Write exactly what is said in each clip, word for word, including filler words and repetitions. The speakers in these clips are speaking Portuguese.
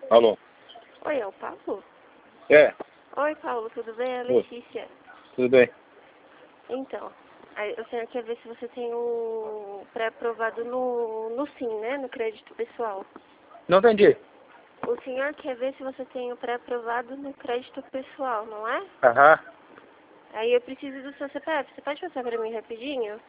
Alô? Oi, é o Paulo? É. Oi, Paulo, tudo bem? É a Oi. Letícia. Tudo bem? Então, aí o senhor quer ver se você tem o pré-aprovado no, no SIM, né? No crédito pessoal. Não entendi. O senhor quer ver se você tem o pré-aprovado no crédito pessoal, não é? Aham. Aí eu preciso do seu C P F. Você pode passar para mim rapidinho?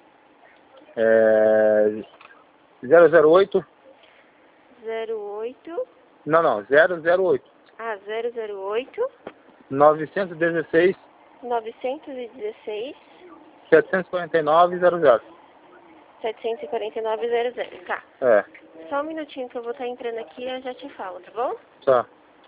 É... zero zero oito. zero oito. Não, não. zero zero oito. Ah, zero zero oito. novecentos e dezesseis. novecentos e dezesseis. setecentos e quarenta e nove zero zero. setecentos e quarenta e nove zero zero. Tá. É. Só um minutinho que eu vou estar entrando aqui e eu já te falo, tá bom? Tá.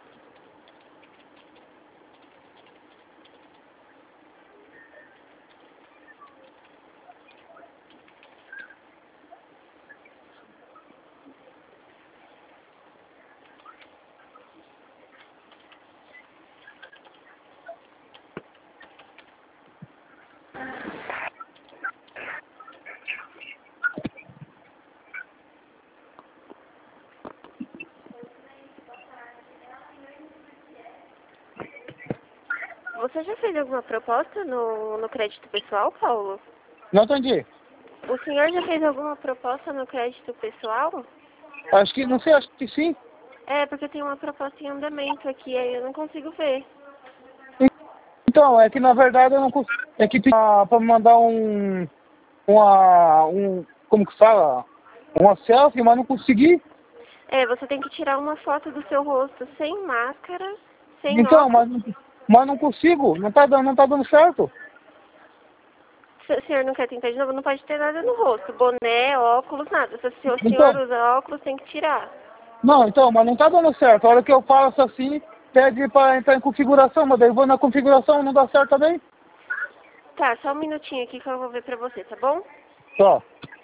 Você já fez alguma proposta no, no crédito pessoal, Paulo? Não entendi. O senhor já fez alguma proposta no crédito pessoal? Acho que, não sei, acho que sim. É, porque tem uma proposta em andamento aqui, aí eu não consigo ver. Então, é que na verdade eu não consigo. É que para me mandar um. Uma. Um. Como que fala? Uma selfie, mas não consegui. É, você tem que tirar uma foto do seu rosto sem máscara, sem Então, óculos. mas, mas não consigo. Não tá dando, não tá dando certo. Se o senhor não quer tentar de novo, não pode ter nada no rosto. Boné, óculos, nada. Se o senhor Então, usa óculos, tem que tirar. não, então, mas não tá dando certo. A hora que eu faço assim, pede para entrar em configuração, mas daí eu vou na configuração, não dá certo também. Tá, só um minutinho aqui que eu vou ver pra você, tá bom? Só.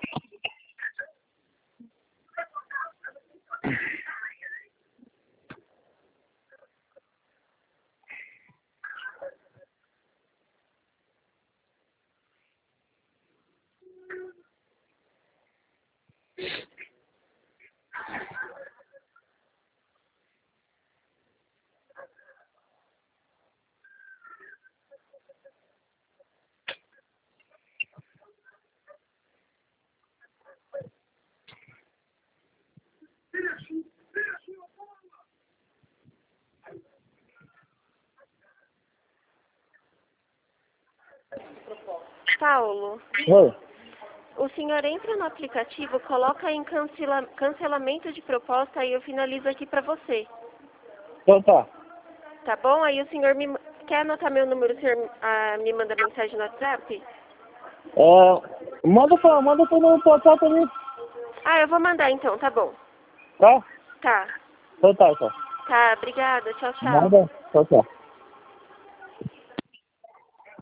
Paulo, Oi. o senhor entra no aplicativo, coloca em cancela, cancelamento de proposta e eu finalizo aqui pra você. Então tá. Tá bom? Aí o senhor me... Quer anotar meu número, o senhor ah, me manda mensagem no WhatsApp? É, manda pra, manda pra no WhatsApp ali. Ah, eu vou mandar então, tá bom. Tá? Tá. Então tá, então. Tá, obrigada. Tchau, tchau. Manda. Tchau, tchau.